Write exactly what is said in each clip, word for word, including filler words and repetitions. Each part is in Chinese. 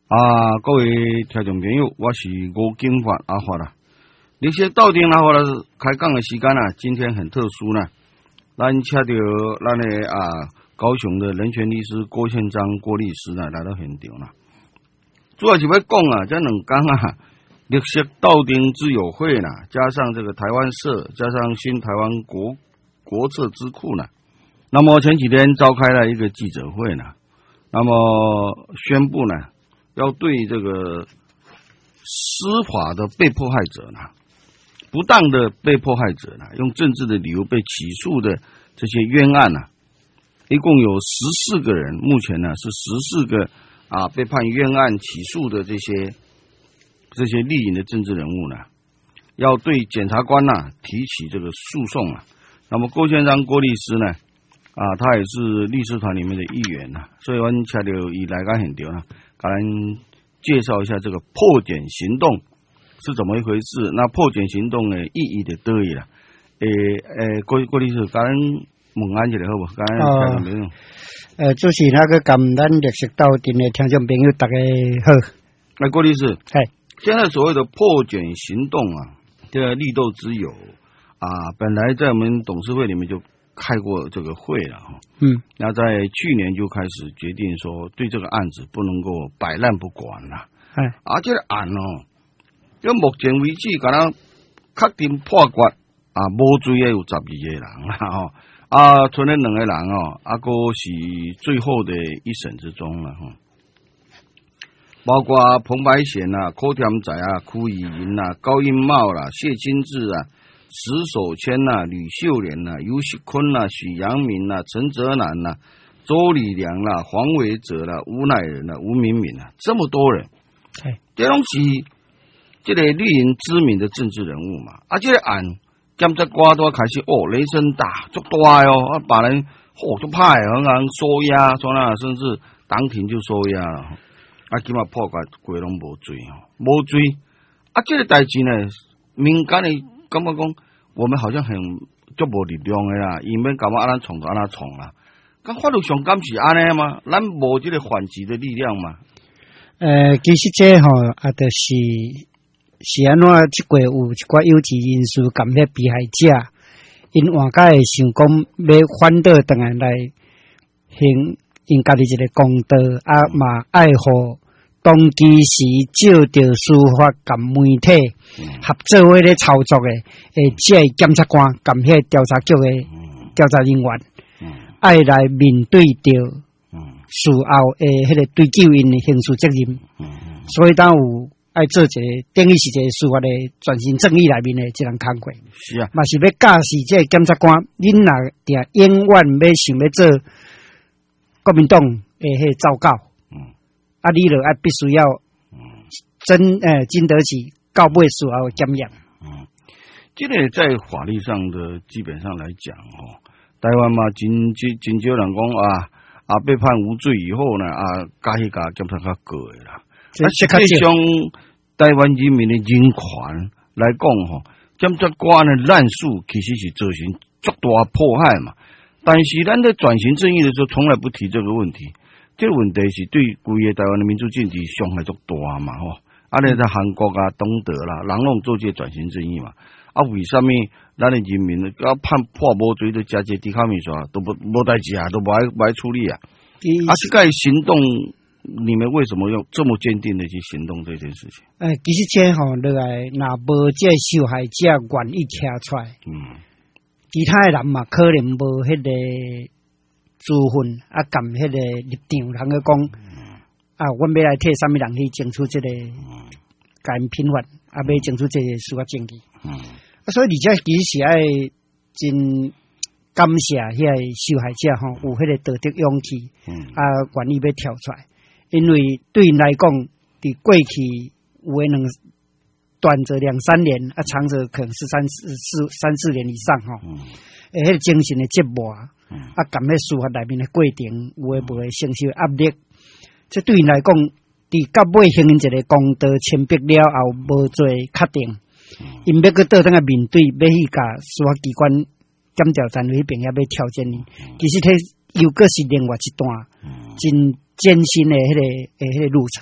啊，各位听众朋友，我是吴景发阿发啦。历史斗阵阿发啦，开讲的时间啊，今天很特殊呢。咱请到咱的啊高雄的人权律师郭宪章郭律师呢来到现场啦。主要是要讲啊，这两讲啊，历史斗阵之友会呢，加上这个台湾社，加上新台湾国国策智库呢，那么前几天召开了一个记者会呢，那么宣布呢。要对这个司法的被迫害者呢，不当的被迫害者呢，用政治的理由被起诉的这些冤案呢，一共有十四个人，目前呢是十四个啊被判冤案起诉的这些这些立营的政治人物呢，要对检察官呢提起这个诉讼啊。那么郭宪章郭律师呢，啊，他也是律师团里面的一员呐，所以我们请到伊来到现场呢。来介绍一下这个破检行动是怎么一回事？那破检行动的意义在哪里啦？诶诶，郭郭律师，刚问安一下好不？刚刚听众朋友， 呃，就是那个感咱历史斗阵的听众朋友，大家好。 那郭律师， 哎， 现在所谓的破检行动啊，这个立斗之友啊，本来在我们董事会里面就开过这个会了哈，嗯，那在去年就开始决定说，对这个案子不能够摆烂不管了，哎，而且案哦，到目前为止，敢若确定破决啊，无罪的有十二个人啦，吼，啊，剩了两个人哦，啊，个是最后的一审之中了哈，包括彭白贤啦、柯天仔啊、柯以云啦、高英茂啦、谢金志啊。石守谦呐、吕秀莲呐、尤锡坤呐、许阳明呐、陈泽南呐、周礼良啦、黄伟哲啦、吴乃仁啦、吴敏敏啊，这么多人，这拢是这个绿营知名的政治人物嘛。啊，这个案检察官都开始哦，雷声大，足大哦，啊，把人哦都派很人收押，从那甚至当庭就收押了。啊，今嘛破解规拢无罪哦，无罪。啊，这个代志呢，民间的。感觉讲，我们好像很足无力量的啦，伊免干嘛安咱创就安咱创啦。咁法律上敢是安尼吗？咱无这个反击的力量嘛？ 呃，其实这吼啊，就是是安怎？即过有一寡有志人士感迄被害者，因换甲会想讲要反倒倒来来行因家己一个公道，啊嘛爱护。当其时照着司法甲媒体合作为咧操作诶，诶，即个检察官甲迄调查局诶调查人员，爱来面对着事后诶迄个追究因诶刑事责任，所以当有爱做一个等于是一个司法诶转型正义内面诶一项工作。 是啊， 嘛是要教示即个检察官，恁若定永远要想要做国民党诶迄糟糕。啊，你著爱必须要真诶经得起告尾事后检验。 嗯，这个在法律上的基本上来讲哦，台湾嘛真真真少人讲啊啊被判无罪以后呢啊，加迄个检察官过的啦。啊，实际上台湾人民的人权来讲吼，检察官的滥诉其实是造成足大迫害嘛。但是咱在转型正义的时候，从来不提这个问题。这个问题是对规个台湾的民主政治伤害足大嘛吼，啊，你在韩国啊、东德啦，人拢做这转型正义嘛，啊，为什么咱的人民啊判破无罪的加这抵抗民主啊，都不无代志啊，都不爱不爱处理啊？啊，这个行动，你们为什么用这么坚定的去行动这件事情？ 诶、欸，其实这吼，落来若无这受害者愿意站出来，嗯，其他的人嘛，可能无迄个。资讯啊，含迄个立场，人个讲啊，阮要来替什么人去争取这个甲因平反，啊，要争取这个司法正义。嗯，啊，所以而且其实是爱真感谢迄个受害者吼，有迄个道德勇气，嗯，啊，愿意要跳出来，因为对因来讲，伫过去有诶两短则两三年，啊，长则可能是三四四三四年以上吼，嗯，诶，迄个精神的折磨。啊，含迄司法内面的过程，有诶无诶承受压力，这对因来讲，伫到尾形成一个公道清白了后，无做确定，因要去倒转来面对，要去甲司法机关检调单位迄边也要挑战伊。其实，迄又个是另外一段真艰辛的迄个诶迄个路程。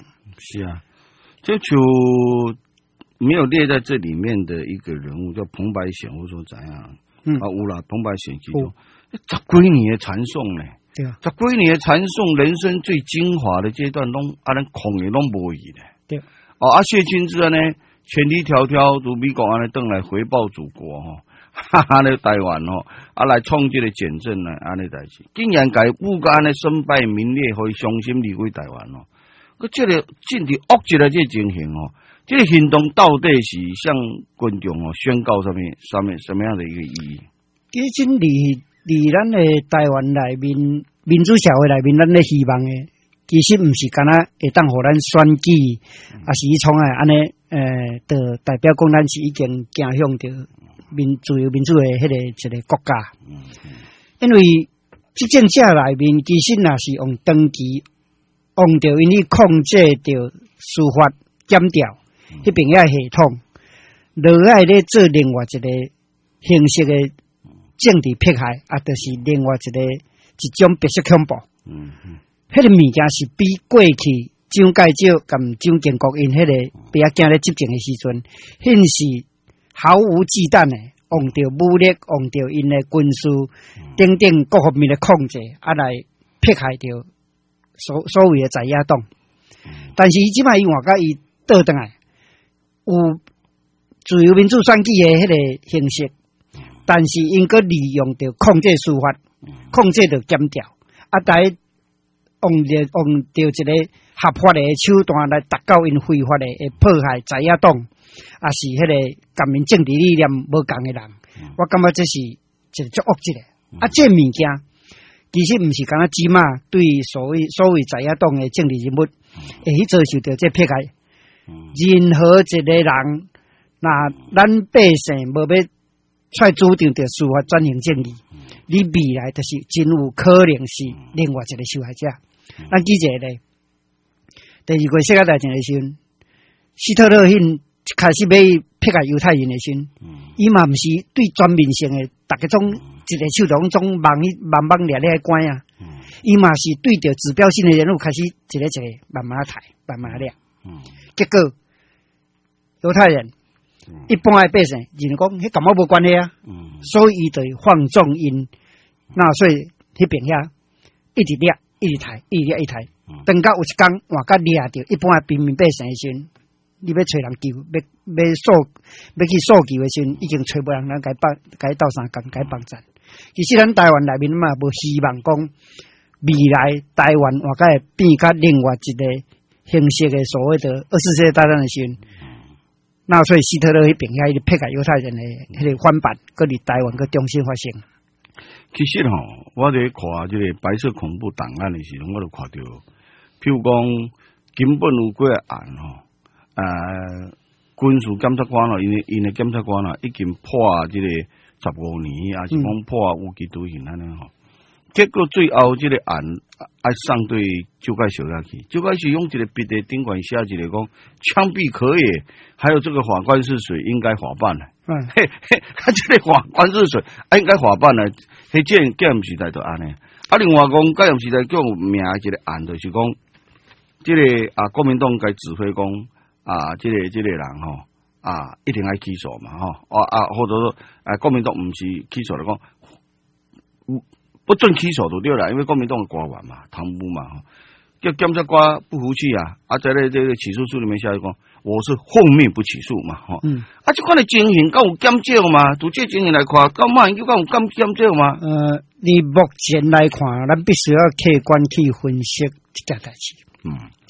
是啊，这就没有列在这里面的一个人物叫彭白显，或者说怎样？嗯啊，有啦，彭白显其中十几年的传颂呢， 对啊， 十几年的传颂，人生最精华的阶段，拢啊，咱空也拢无伊咧。 对， 哦，啊，谢君之呢，千里迢迢如美国安尼登来回报祖国吼，哈哈，咧台湾吼，啊来创这个见证呢，安尼代志，竟然改武家安尼身败名裂，可以伤心离开台湾哦。个这个进伫恶极的这情形哦，这个行动到底是向群众哦宣告什么什么什么样的一个意义？ 其实离离咱的台湾内面民主社会内面，咱咧希望的，其实毋是干那会当互咱选举，啊、嗯、是从啊安尼诶，的、呃、代表讲咱是已经走向着民自由民主的迄个一个国家。嗯嗯、因为执政者内面其实若是用长期。用着因去控制着司法检调迄边遐系统，落来咧做另外一个形式的政治迫害，啊，就是另外一个一种白色恐怖。嗯嗯，迄个物件是比过去蒋介石甲蒋经国因迄个比较惊咧执政的时阵，迄是毫無忌憚的，用着武力，用着因的軍事等等各方面的控制，啊來迫害着。所所謂嘅在野黨，但是伊即擺伊換甲伊倒轉來，有自由民主選舉嘅迄個形式，但是因個利用着控制司法，控制着檢調，啊，來用着用着一個合法嘅手段來達到因非法嘅迫害在野黨，啊是迄個甲因政治理念無共嘅人，我感覺這是一個足惡質嘅，啊，這物件。其實毋是敢若只嘛對所謂所謂在野黨嘅政治人物，會去遭受到這迫害。任何一個人，那咱百姓無要出主張着司法轉型正義，你未來就是真有可能是另外一個受害者。咱記者咧，第二個世界大戰嘅時陣，希特勒因開始要迫害猶太人嘅時陣，伊嘛毋是對全面性嘅，逐個種。一個手中總忙一忙忙掠掠關啊，伊嘛、嗯、是對着指標性的人物開始一個一個慢慢抬，慢慢掠。嗯、結果猶太人、嗯、一般嘅百姓認講，迄感覺無關係啊，嗯、所以伊就放縱因納粹迄邊遐一直掠，一直抬，一直掠，一直抬。等到有一天換甲掠着一般嘅平民百姓嘅時陣，你要找人救，要要訴，要去訴救嘅時陣，已經找無人能甲幫，甲鬥相共，甲幫襯。其實咱台灣內面嘛，無希望講未來台灣或者會變甲另外一個形式嘅所謂的二次世界大戰嘅時陣，納粹希特勒迄邊遐迄個迫害猶太人嘅迄個反叛，擱佇台灣擱重新發生。 其實吼、哦，我哋看即個白色恐怖檔案嘅時陣，我就看到，譬如講根本有幾個案吼，誒軍事檢察官咯，因為因為檢察官啊已經破即、這個。十五年，也是講破無期徒刑安尼吼。結果最後即個案愛送對蔣介石遐去，蔣介石用一個筆的頂管寫一個講槍斃可以，還有這個法官是誰應該法辦的。嗯，嘿嘿，啊，這個法官是誰應該法辦的？迄件戒嚴時代就安尼。啊，另外講戒嚴時代叫名一個案，就是講即、這個啊國民黨該指揮講啊，即、這個即、這個人吼。啊，一定要起訴嘛，吼、哦，啊啊，或者說，誒、啊，國民黨唔是起訴嚟講，不准起訴就對啦，因為國民黨嘅官員嘛，貪污嘛，吼，叫檢察官不服氣啊，啊，在咧這個起訴書裡面寫講，我是奉命不起訴嘛，吼、嗯，啊，這款嘅情形，敢有減少嘛？從這情形來看，敢馬英九敢有減減少嘛？呃， 你目前來看，咱必須要客觀去分析這件代志，嗯，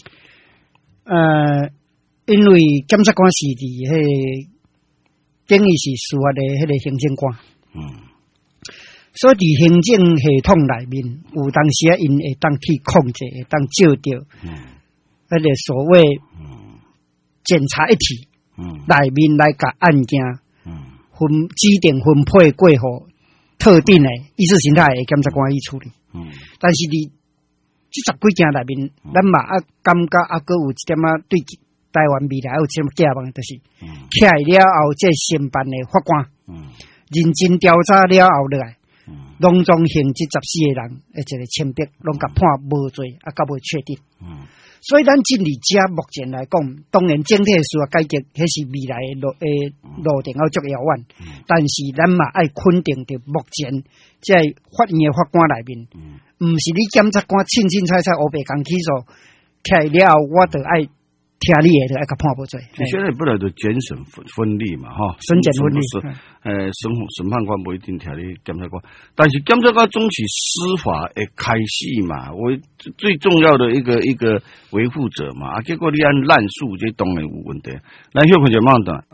呃。因為檢察官是佇迄等於是司法的迄個行政官，嗯，所以佇行政系統內面，有當時啊，因會當去控制，會當照着，嗯，迄個所謂檢察一體，嗯，內面來甲案件，嗯，分指定分配過互特定的意識形態的檢察官去處理，嗯，但是佇這十幾件內面，咱嘛啊感覺啊，閣有一點啊對。台灣未來有這麼寄望，就是起來了後，這新辦的法官，嗯、認真調查了後落來，攏總刑這十四個人，而且個清白，攏甲判無罪，啊，到尾確定。嗯、 所以咱进入家目前来讲，当然整体需要改革，迄是未来的路诶路程要足遥远。嗯、但是咱嘛爱肯定着目前在法院的法官内面，毋、嗯、是你检察官清清楚楚黑白讲起诉起来了后，我着爱听你的，着爱甲判不罪。 你现在不来就检审分分立嘛，哈， 审检分立。 呃，审审判官不一定听你检察官，但是检察官总是司法的开始嘛，我最重要的一个一个维护者嘛，啊，结果你按滥诉，这当然有问题。咱休困者慢等。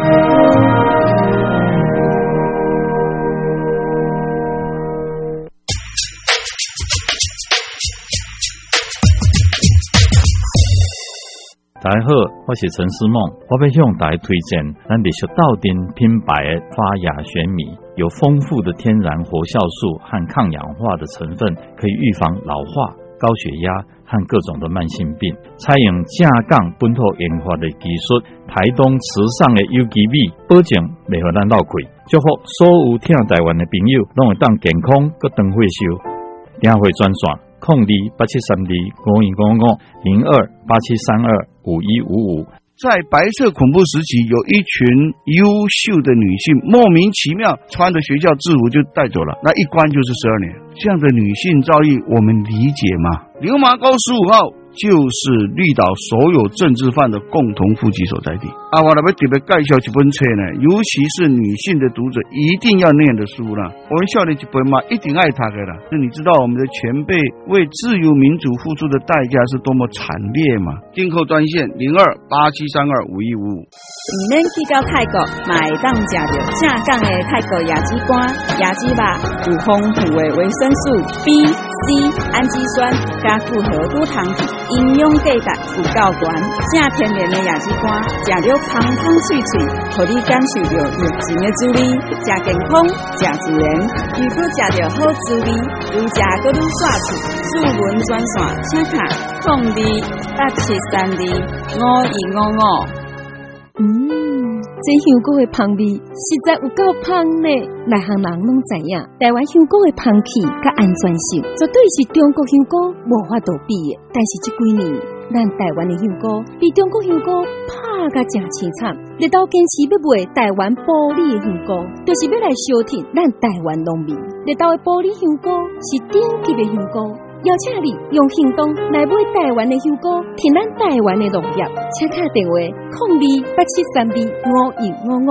大家好，我是陈思梦，我要向大家推荐咱历史稻丁品牌的发芽玄米，有丰富的天然活酵素和抗氧化的成分，可以预防老化、高血压和各种的慢性病。采用正港本土研发的技术，台东慈上的有机米，保证袂互咱落亏。祝福所有听台湾的朋友，拢会当健康佮长寿寿。电话专线。空二八七三二五一五五零二八七三二五一五五。 在白色恐怖时期，有一群优秀的女性莫名其妙穿着学校制服就带走了，那一关就是十二年。这样的女性遭遇，我们理解吗？流麻沟十五号就是绿岛所有政治犯的共同户籍所在地。啊，我来要特别介绍一本册呢，尤其是女性的读者一定要念的书啦。我们少年一本嘛，一定爱读的啦。那你知道我们的前辈为自由民主付出的代价是多么惨烈吗？进口专线零二八七三二五一五五。 唔免去到泰国，嘛会当食到正港的泰国椰子干、椰子肉，有丰富的维生素 B、C、氨基酸，加复合多糖体，营养价值有够悬。正天然的椰子干，食了香香脆脆，互你感受到热情的滋味。食健康，食自然，又搁食到好滋味，愈食搁愈爽脆。注文专线，请卡空二八七三二五二五五。 嗯，这香菇的香味实在有够香呢！内行人拢知影，台湾香菇的香气甲安全性，绝对是中国香菇无法度比的。但是这几年，咱台湾的香菇比中国香菇拍甲真凄惨，日到坚持要卖台湾玻璃的香菇，就是要来消停咱台湾农民。日到的玻璃香菇是顶级的香菇。邀请你用行动来买台湾的香菇，替咱台湾的农业。请打电话零二八七三二五一五五。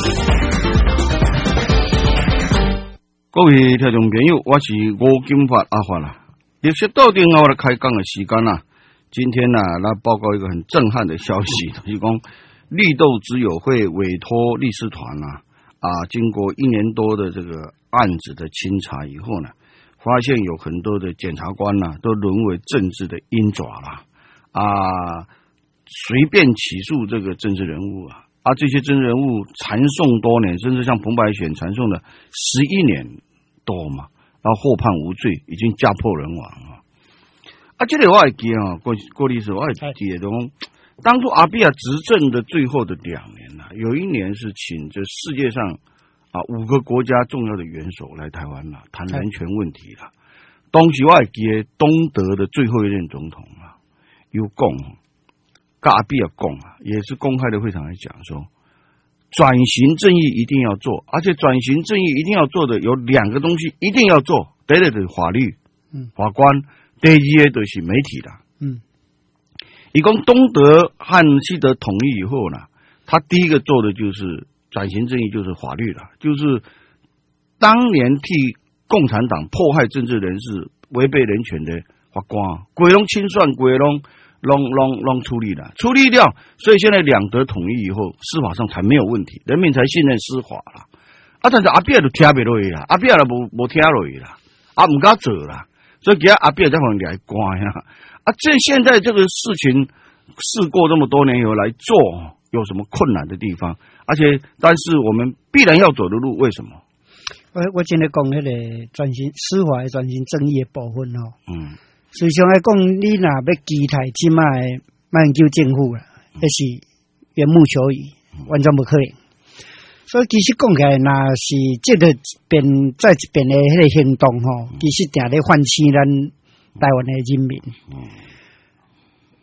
各位听众朋友，我是吴金发阿发啦。历史到顶我来开讲的时间啦。今天呢、啊，来报告一个很震撼的消息，就是讲绿豆之友会委托律师团啊，啊，经过一年多的这个案子的清查以后呢。发现有很多的检察官呐、啊，都沦为政治的鹰爪了啊！随便起诉这个政治人物啊，啊，这些政治人物缠讼多年，甚至像彭百选缠讼了十一年多嘛，然后获判无罪，已经家破人亡啊！啊，这里我还记啊，郭郭律师我还记得，当初阿比亚执政的最后的两年呐、啊，有一年是请这世界上。啊，五个国家重要的元首来台湾了，谈人权问题了。当时我还记得东德的最后一任总统啊，有讲，跟阿比尔讲啊，也是公开的会场来讲说，转型正义一定要做，而且转型正义一定要做的有两个东西一定要做，第一个就是法律，嗯，法官；第二个就是媒体了，嗯。一共东德和西德统一以后呢，他第一个做的就是。转型正义就是法律了，就是当年替共产党迫害政治人士、违背人权的法官，鬼龙清算，鬼龙龙龙龙处理了，处理掉，所以现在两德统一以后，司法上才没有问题，人民才信任司法了。啊，但是阿扁都听不落去啦，阿扁都无无听落去啦，啊，唔敢做啦，所以给阿扁在旁边来关呀。啊，这现在这个事情事过这么多年以后来做，有什么困难的地方？而且，但是我们必然要走的路，为什么？ 我我今日讲那个转型司法的转型正义的部分哦，嗯，实际上来讲，你若要期待即卖慢救政府啦，那是缘木求鱼，完全不可能。所以其实讲起来，若是这个边在一边的迄个行动吼，其实定咧唤起咱台湾的人民。嗯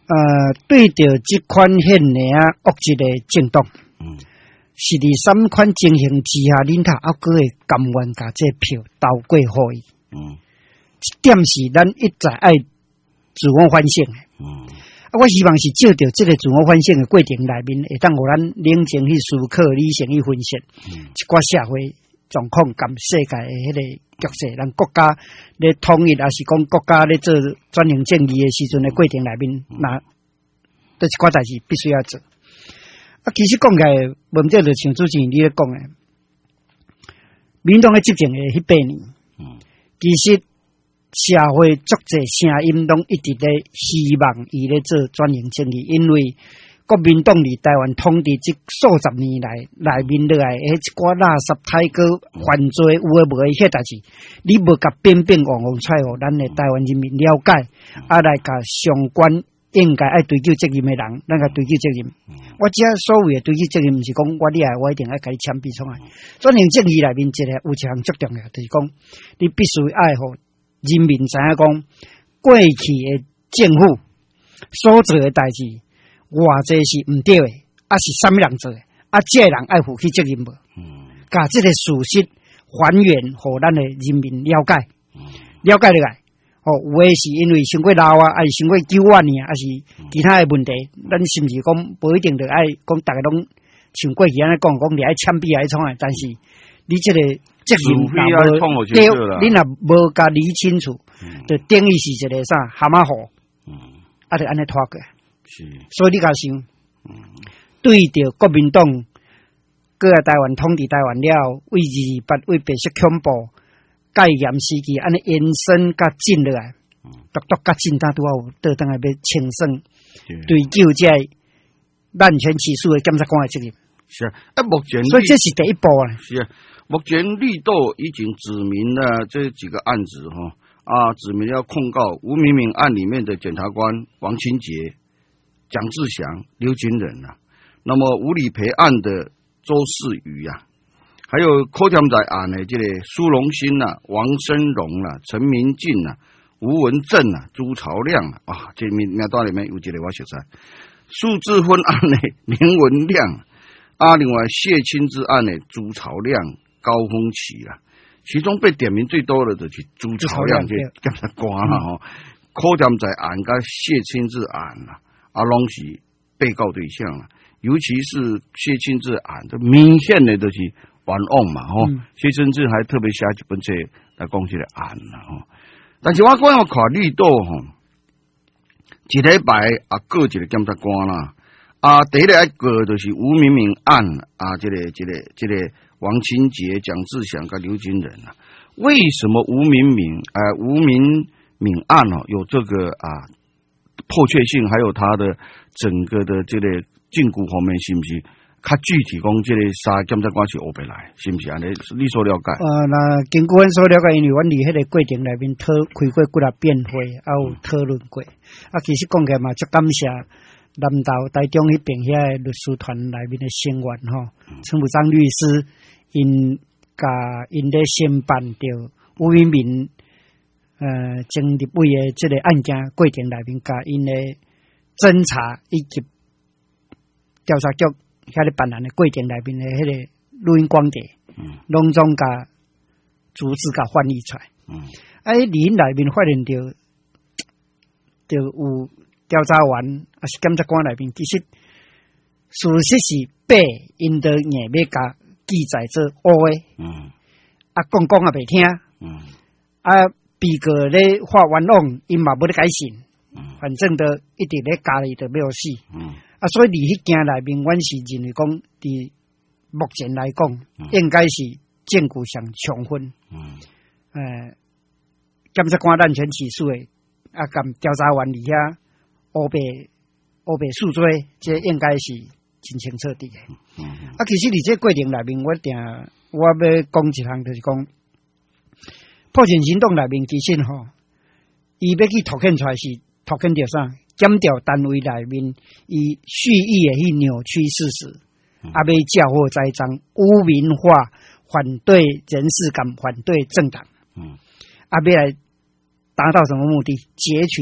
呃，对着这款现的啊恶质的政党，嗯，是伫三款情形之下，恁他还阁会甘愿甲这票投过互伊，嗯，这点是咱一再爱自我反省的，嗯，啊，我希望是照着这个自我反省的过程内面，会当互咱冷静去思考、理性去分析，嗯，一寡社会状况、甲世界的迄个局势，咱国家咧统一，还是讲国家咧做转型正义的时阵的过程内面，那这一寡代志必须要做。啊，其实讲起来，问题就像主持人你咧讲的，民党的执政的迄八年，嗯，其实社会足侪声音拢一直咧希望伊咧做转型正义，因为国民党伫台湾统治这数十年来，内面落来迄一寡垃圾太过犯罪有诶无诶迄代志，你无甲变变往往出互咱诶台湾人民了解，啊来甲相关应该爱追究责任诶人，咱甲追究责任。我只所谓诶追究责任，毋是讲我厉害，我一定爱甲你枪毙出来。转型正义内面一个有一项最重要，就是讲你必须爱互人民知影讲过去诶政府所做诶代志。偌济是毋对诶，啊是啥物人做诶？啊，这个人爱负起责任无？嗯，甲这个事实还原，互咱诶人民了解，嗯、了解落来。哦，有诶是因为伤过老啊，还是伤过久啊呢，还是其他诶问题？咱是毋是讲无一定着爱讲，逐个拢像过去安尼讲，讲你爱枪毙爱创诶？但是你这个责任若无对，你若无甲理清楚，就等于是一个啥蛤蟆虎，嗯，啊，就安尼拖过。是，所以你甲想，嗯，对着国民党，搁来台湾统治台湾了，为二二八为白色恐怖戒严时期，安尼延伸甲进落来，独独甲进他都要倒当来要清算，追究这滥权起诉的检察官的责任。 是啊，啊，目前所以这是第一步啊。 是啊，目前绿豆已经指明了这几个案子哈，啊，指明要控告吴明明案里面的检察官王清杰。蒋志祥、刘金仁啊，那么吴理培案的周世瑜啊，还有柯添仔案的这个苏荣新啊、王生荣啊、陈明进啊、吴文正啊、朱朝亮啊，啊，这名名单里面有一个我熟悉，苏志芬案的林文亮啊，另外谢清志案的朱朝亮、高峰奇啊，其中被点名最多的就是朱朝亮这检察官啦吼，柯添仔案跟谢清志案啊。啊，拢是被告对象啦，尤其是谢清志案，这明显的就是冤枉嘛，吼、嗯。谢清志还特别写一本册来讲这个案啦，吼。但是我讲要看绿豆吼，一礼拜啊，过一个检察官啦，啊，第一个过就是吴明明案啊，这个、这个、这个王清杰、蒋志祥跟刘金仁啊，为什么吴明明啊、呃、吴明明案哦有这个啊？迫切性，还有它的整个的这个禁锢方面，是不是？较具体讲，这个三检察官是黑白来，是不是安尼？你所了解？ 呃，那经过阮所了解，因为阮伫迄个过程内面讨开过几啊辩会，也有讨论过。啊，其实讲起来嘛，足感谢南投台中迄边遐个律师团内面的成员吼，陈武章律师因甲因咧申办着吴明明。呃，经立委的这个案件过程内面，甲因的侦查以及调查局遐个办案的过程内面的迄个录音光碟，嗯，拢总甲逐字甲翻译出来，嗯，啊，伫因内面发现着，着有调查员啊是检察官内面，其实事实是白因着硬要甲记载做黑的，嗯，啊讲讲也袂听，嗯，啊。被告咧发冤枉，因嘛无咧改信，反正都一直咧家里都没有死。嗯，啊，所以伫迄件内面，阮是认为讲，伫目前来讲，嗯、应该是证据上充分。嗯，呃，检察官滥权起诉诶，啊，甲调查员伫遐黑白黑白诉罪，这应该是真清彻底诶。嗯，啊，其实伫这过程内面，我定我要讲一项，就是讲。破案行动内面其实吼，伊要去凸显出来是凸显着啥？检调单位内面，伊蓄意的去扭曲事实，啊，要教祸栽赃、污名化、反对人士感、反对政党，嗯，啊，要来达到什么目的？截取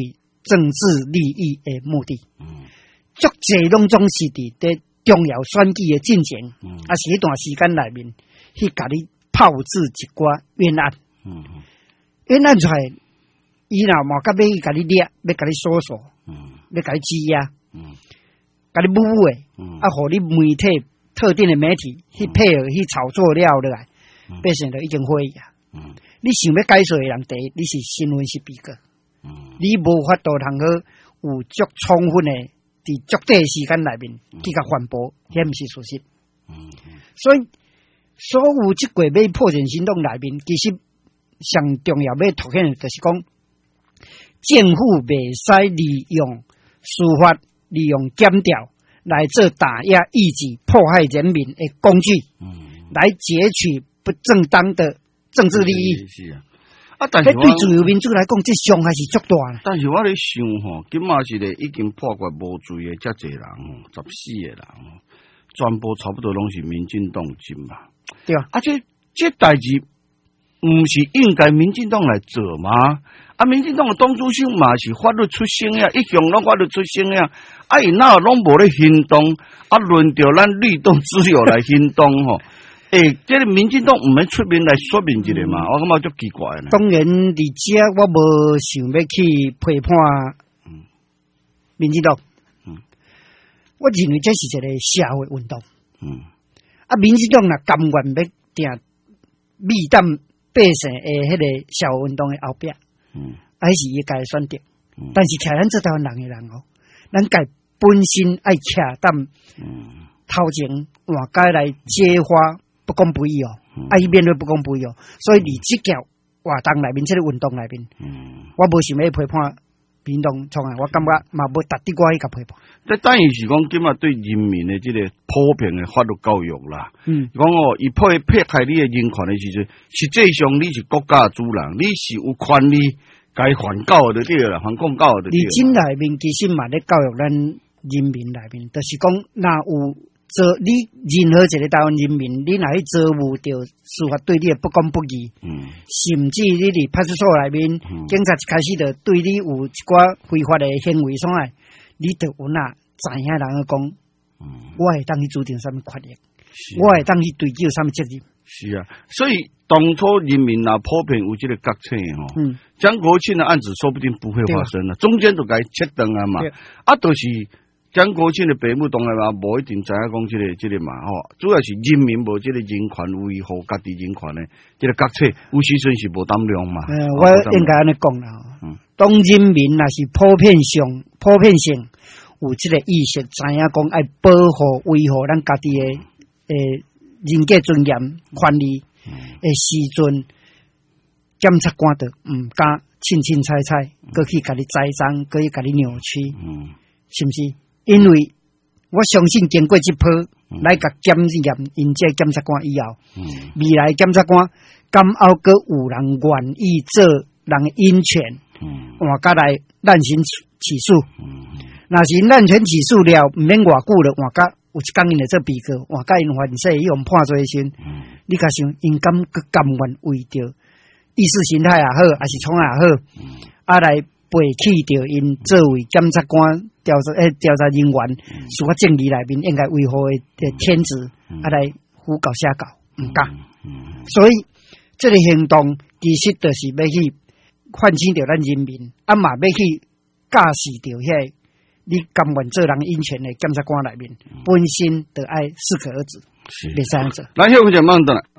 政治利益的目的。嗯，足侪拢总是伫伫重要选举的进程，嗯，啊是迄段时间内面去甲你炮制一寡冤案。嗯，冤案出来，伊若毛甲要去甲你掠，要甲你搜索，嗯，要甲你羁押，嗯，甲你侮辱的，嗯，啊，互你媒体特定的媒体去配合去炒作了落来，嗯，百姓就已经欢喜啊。嗯，你想要解说的人，第一你是新闻是被告，嗯，你无法度通好有足充分的伫足短时间内面去甲反驳，迄毋是事实。嗯，所以所有即个要破阵行动内面，其实上重要要凸显的就是讲，政府袂使利用司法、利用检调来做打压异己、迫害人民的工具，嗯，来截取不正当的政治利益。是啊，啊，但是对自由民主来讲，这伤害是足大啦。 但是我咧想吼，今嘛是咧已经破获无罪的遮侪人吼，十四个人吼，全部差不多拢是民进党进嘛。 对啊， 而且这代志毋是应该民进党来做吗？啊，民进党的党主席嘛是法律出身呀，一向拢法律出身呀，啊，伊哪拢无咧行动，啊，轮到咱律动自由来行动吼。诶、欸，这个民进党毋免出面来说明一下嘛？嗯、我感觉足奇怪呢。 当然，伫遮我无想要去批判民进党。嗯，我认为这是一个社会运动。嗯，啊，民进党若甘愿要定密当百姓诶，迄个社会运动诶后壁，嗯，还是伊家选择。嗯，但是徛咱这台湾人诶人哦，咱家本身爱徛当嗯头前换街来揭发。不公不义哦，啊，伊面对不公不义哦，所以伫即条活动内面，即、这个运动内面，嗯，我无想要批判民动创啊，我感觉嘛无值得我去甲批判。 这等于是讲今嘛对人民的即个普遍的法律教育啦，嗯，讲哦，伊迫迫害你的人权的时阵，实际上你是国家的主人，你是有权利该还教的对啦，还公教的对。 你真内面其实嘛咧教育咱人民内面，就是讲若有。做你任何一个台湾人民，你若去遭遇到司法对你的不公不义，嗯，甚至你伫派出所内面，嗯、警察一开始就对你有一寡非法的行为所在，你就有哪知影人去讲，嗯，我会当去主定什么权利，啊、我会当去追究什么责任。 是啊，所以当初人民若普遍有这个觉醒吼，嗯，江国庆的案子说不定不会发生了，中间都该切断啊嘛，啊，都、就是。蒋国庆的父母当然嘛，无一定知影讲即个即、这个嘛吼，主要是人民无即个人权维护家己人权的即、这个觉醒，有时阵是无胆量嘛。 嗯，我应该安尼讲啦。嗯，当人民若是普遍上、普遍性有即个意识，知影讲爱保护、维护咱家己的诶人格尊严、权利诶时阵，检察官的毋敢凊凊彩彩，搁去甲你栽赃，搁去甲你扭曲，嗯，是毋是？因为我相信经过这波、嗯、来甲检验因这检察官以后，嗯、未来检察官敢还阁有人愿意做人因权，换甲、嗯、来滥权起诉。若、嗯、是滥权起诉了，毋免偌久了，换甲有一工因来做被告，换甲因犯事，伊用判罪时，嗯、你甲想因敢阁甘愿为着意识形态也好，还是创也好，嗯、啊来背弃着因作为检察官。调查诶，调查人员司法正义内面应该维护诶天职，嗯、啊来胡搞瞎搞，毋敢。嗯嗯、所以这个行动其实就是要去唤醒着咱人民，啊嘛要去驾驶着遐你甘愿做人因权诶检察官内面，嗯、本身就爱适可而止，袂使安做。 来，休息慢等来。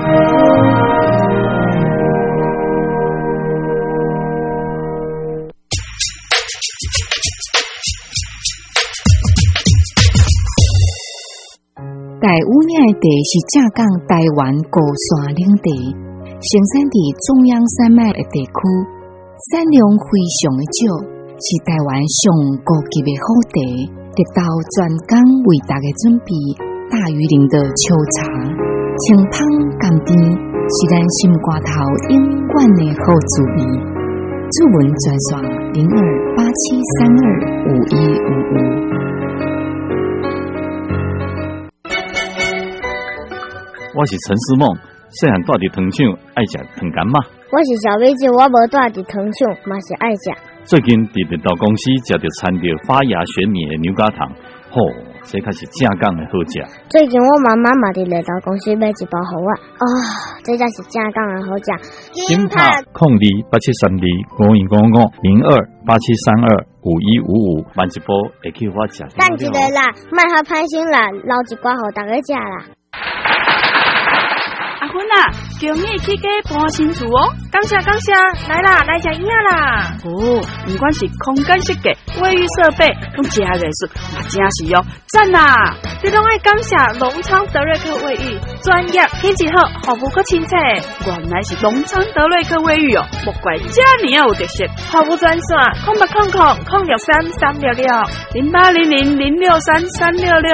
台污染的地是正港台湾高山领地，生产伫中央山脉的地区，产量非常的少，是台湾上高级的好地，得到专工为大家准备大鱼鳞的秋茶，清芳甘甜，是咱心肝头永远的好滋味。主文专线零二八七三二五一五五。 我是陈思梦，细汉住伫糖厂，爱食糖柑嘛。 我是小妹子，我无住伫糖厂，嘛是爱食最近伫绿豆公司食着掺着发芽玄米的牛轧糖，吼、哦，这可是正港的好食。 最近我妈妈嘛伫绿豆公司买一包给我，哦，这才是正港的好食。 金塔控二八七三二五一五五零二八七三二五一五五，慢一波会去我食。 等一个啦，莫遐歹心啦，留一寡互大家食啦。 阿芬啊，叫你去给搬新厝哦！ 感谢感谢，来啦，来食影啦！ 哦，不管是空间设计、卫浴设备，拢真艺术，嘛真是哦，赞啦！ 你拢爱感谢隆昌德瑞克卫浴，专业品质好，服务阁清澈。 原来是隆昌德瑞克卫浴哦，莫怪这么有特色。 服务专线：空八空空空六三三六六零八零零零六三三六六。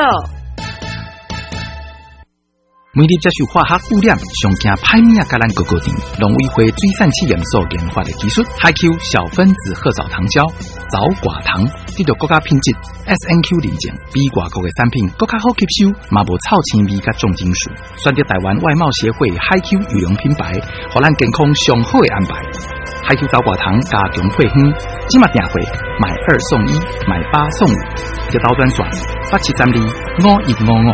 每日接受化学污染，上惊歹物啊！甲咱高高甜，农委会水产试验所研发的技术，海 Q 小分子褐藻糖胶、藻寡糖，得到国家品质 S N Q 认证，比外国的产品更加好吸收，嘛无臭青味甲重金属。选择台湾外贸协会海 Q 羽绒品牌，互咱健康上好的安排。海 Q 藻寡糖加强配方，即马订货买二送一，买八送五，接到专线八七三二五一五五。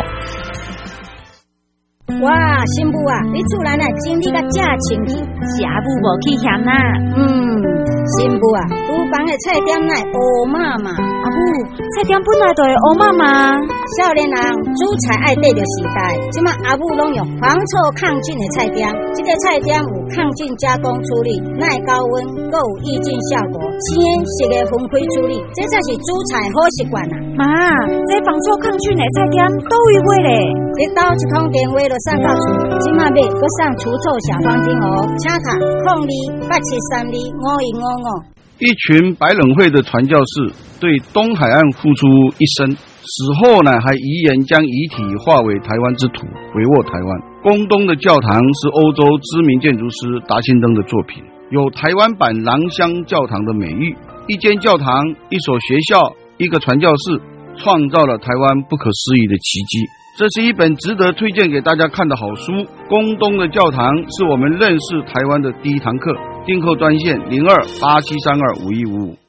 哇，新妇啊，你厝内啊整理甲正清气， 是阿母无去嫌啦。 嗯，新妇啊，厨房的菜点乃乌妈妈， 阿母菜点本来就会乌妈妈。 少年人煮菜爱对着时代，即马阿母拢用防臭抗菌的菜点，这个菜点有抗菌加工处理，耐高温，阁有抑菌效果，鲜食的分开处理，这才是煮菜好习惯啊。 妈，这防臭抗菌的菜点都有买咧， 你到一通电话就送到厝，即马买阁上除臭小方巾哦，请卡空二八七三二五一五五。 一群百冷会的传教士对东海岸付出一生，死后呢还遗言将遗体化为台湾之土，回握台湾。宫东的教堂是欧洲知名建筑师达辛登的作品，有台湾版廊香教堂的美誉。一间教堂、一所学校、一个传教士，创造了台湾不可思议的奇迹。这是一本值得推荐给大家看的好书。宫东的教堂是我们认识台湾的第一堂课。订购专线零二八七三二五一五五。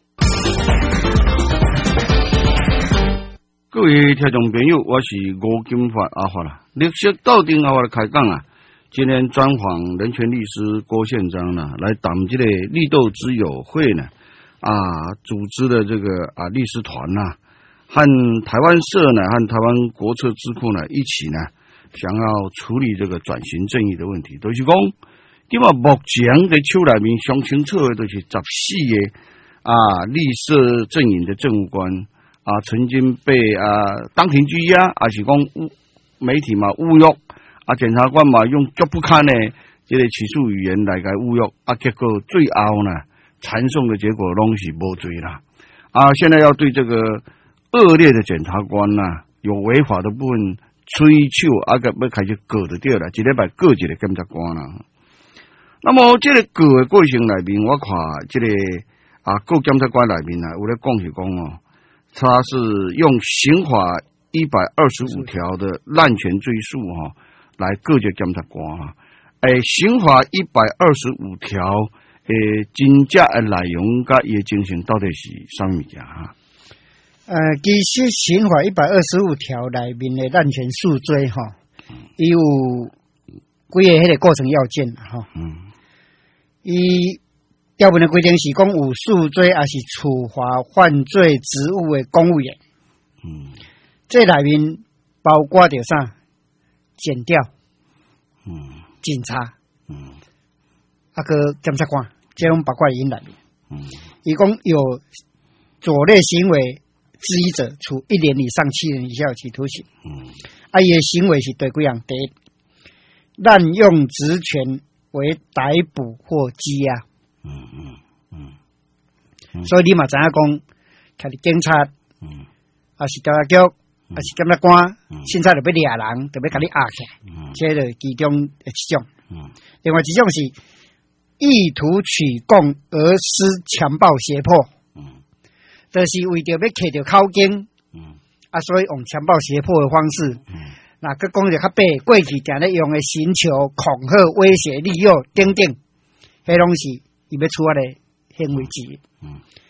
各位听众朋友，我是吴金发阿发啦。历史斗阵阿发的开讲啊，今天专访人权律师郭宪章呢，来谈这个绿豆之友会呢啊组织的这个啊律师团呐、啊，和台湾社呢和台湾国策智库呢一起呢，想要处理这个转型正义的问题，都、就是讲。因为目前在手内面上清楚的都是十四个啊绿色阵营的政务官啊，曾经被啊当庭拘押，还是讲媒体嘛侮辱啊，检察官嘛用足不堪的这个起诉语言来个侮辱啊，结果最后呢传送的结果拢是无罪啦啊，现在要对这个恶劣的检察官呐、啊，有违法的部分追究啊，个要开始告就对了，一礼拜告一个检察官啦。那么这个告的过程内面，我看这个啊告检察官内面啊，有咧讲是讲哦，他是用刑法一百二十五条的滥权追诉哈、哦，来告这检察官哈。诶，刑法一百二十五条诶，真正的内容甲伊的精神到底是啥物件哈？ 呃，其实刑法一百二十五条内面的滥权诉追哈，伊有几个迄个构成要件哈。嗯。伊条文的规定是讲有诉追还是处罚犯罪职务的公务员，嗯，这内面包括着啥？检调，嗯，警察，嗯，啊个检察官，这种包括因内面，嗯，伊讲有左类行为之一者，处一年以上七年以下有期徒刑，嗯，啊伊的行为是对几样？第一，滥用职权。为逮捕或羁押，嗯嗯嗯，嗯所以你嘛知影讲，看你警察，嗯，还是调查局，还是检察官，凊彩就要抓人，就要甲你压起来，嗯，这个其中一种，嗯，另外一种是意图取供而施强暴胁迫，嗯，就是为着要摕着口径，嗯，啊，所以用强暴胁迫的方式，嗯。那个讲着较白，过去定咧用的寻求、恐吓、威胁、利诱等等，迄拢是伊要处罚的行为之一。嗯，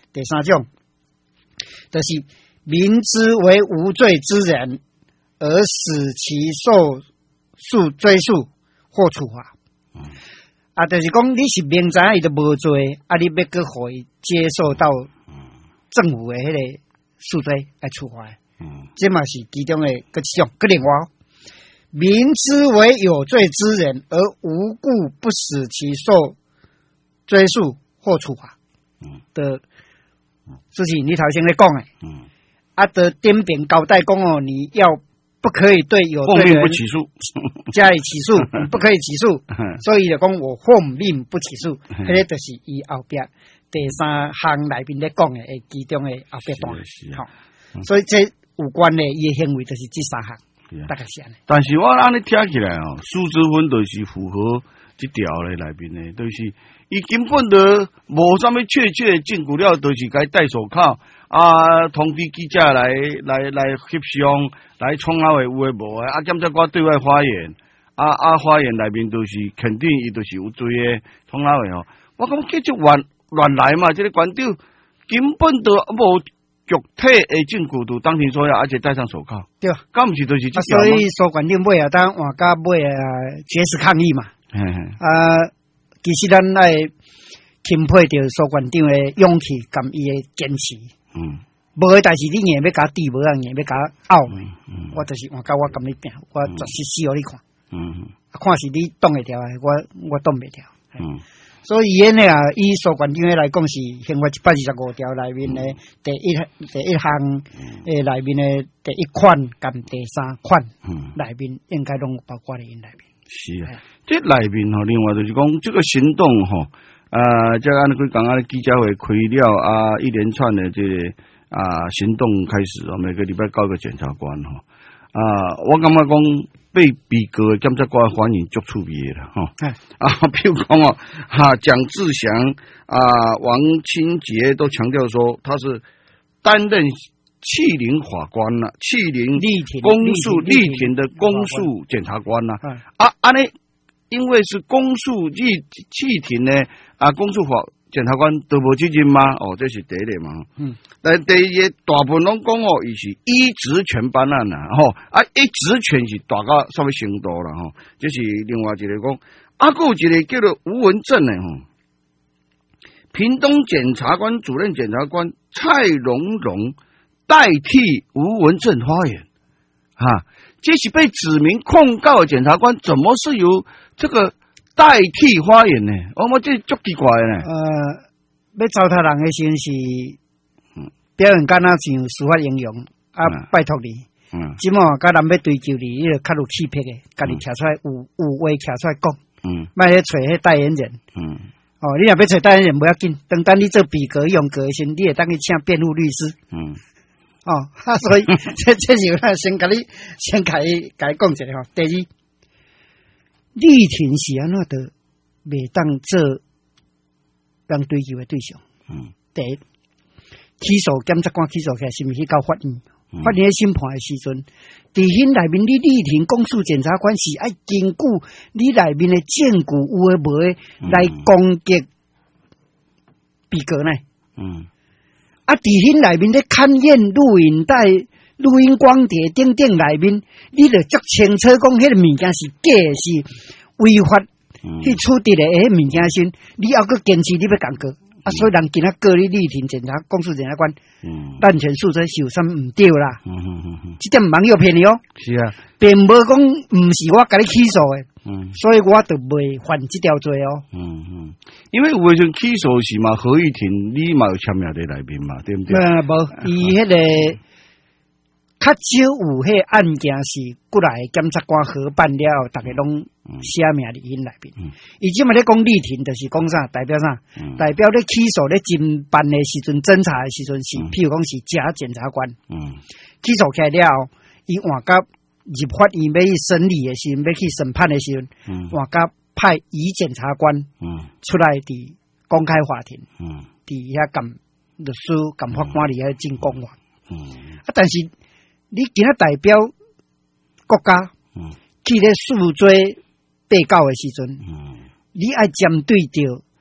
第三种就是明知为无罪之人，而使其受诉追诉或处罚。嗯、啊，就是讲你是明知伊都无罪，啊，你要搁互伊接受到政府的迄个诉追来处罚。嗯，这嘛是其中的个一种，个另外。明知为有罪之人，而无故不使其受追诉或处罚，嗯的，事情你头先咧讲诶，嗯，啊的点评交代讲哦，你要不可以对有罪人不起诉， 加以起诉，不可以起诉，所以就讲我奉命不起诉，迄个就是伊后壁第三项内面咧讲诶，其中诶后壁段，好，所以这有关诶伊诶行为就是这三项。大概是安尼， 但是我安尼听起来哦，数之分就是符合这条咧内面咧，就是伊根本就无啥物确切证据了，就是该戴手铐啊，通知记者来来来翕相，来创啊的有诶无诶，啊，检察官对外发言，啊啊发言内面就是肯定伊就是有罪诶，创啊的哦，我感觉继续乱乱来嘛，这个官长根本就无。具体的证据都当庭说要，而且戴上手铐， 对， 敢不是就是这、 啊、所以说官长尾啊，当换到尾啊，绝食抗议嘛，嘿嘿啊，其实咱爱钦佩着苏官长的勇气，跟伊的坚持，嗯，无诶代志你硬要甲抵，无人硬要甲拗，嗯嗯，我就是换到我跟你拼，我绝实死互你看，嗯，看是你挡会条，我我挡袂条，嗯。所以呢啊，以苏官长来讲是宪法一百二十五条内面的第一第一项诶内面的第一款跟第三款内面应该拢包括在因内面。 是啊，这内面吼，另外就是讲这个行动吼，啊，即按佢讲啊，记者会开了啊，一连串的这个啊行动开始哦，每个礼拜交个检察官吼啊，我感觉讲。被比格检察官反应足趣味啦，吼啊，譬如讲哦，哈，蒋志祥啊、王清杰都强调说他是担任弃陵法官啦，弃陵公诉立庭的公诉检察官啦，啊，安尼因为是公诉立弃庭呢，啊，公诉法。检察官都无责任吗？哦，这是第一个嘛。嗯，但第二个大部分拢讲哦，伊是依职权办案啦，吼啊，依职权是大到什么程度啦？吼，这是另外一个讲。啊，还有一个叫做吴文正的吼，屏东检察官主任检察官蔡荣荣代替吴文正发言，哈，这是被指名控告的检察官，怎么是由这个？代替发言呢？我我这足奇怪呢。 呃，要糟蹋人的时候是表现敢若像司法英雄啊，嗯、拜托你。嗯。即满甲人要追究你，你就较有气魄的，家己徛出来有有话徛出来讲。嗯。莫咧找迄代言人。嗯。哦，你若要找代言人不要紧，等等你做比格用格时，你会当去请辩护律师。嗯。哦，啊，所以这这是先甲你先甲伊甲伊讲一下吼。第二。立庭是安怎的，袂当做人追究的对象。嗯，第一，起诉检察官起诉起来，是毋是去到法院？嗯、法院审判的时阵，伫迄内面你立庭公诉检察官是爱根据你内面的证据有诶无诶来攻击被告呢？嗯，啊，伫迄内面咧勘验录影带。录音光碟顶顶内面，你着足清楚讲，迄个物件是假是违法去处理的迄物件先，你还阁坚持你要讲过，啊，所以人今仔告你立庭检察公诉检察官，滥权诉罪是有啥毋对啦？嗯嗯嗯嗯，这点网友骗你哦。是啊，并无讲毋是我甲你起诉的，嗯，所以我就袂犯这条罪哦。嗯嗯， 因为有诶阵起诉是嘛，合议庭你嘛有签名在内面嘛，对不对？ 呃，无，伊迄个。较少有迄案件是过来检察官合办了后，大家拢写名伫因内面。伊即嘛咧讲立庭，就是讲啥？代表啥？嗯、代表咧起诉咧侦办的时阵、侦查的时阵是，嗯、譬如讲是假检察官。嗯、起诉起来了后，伊换甲入法院要去审理的时阵，要去审判的时阵，换甲、嗯、派乙检察官出来伫公开法庭，伫遐甲律师、甲法官伫遐进讲话。啊，但是。你今仔代表国家，嗯、去咧诉追被告的时阵，嗯、你爱针对着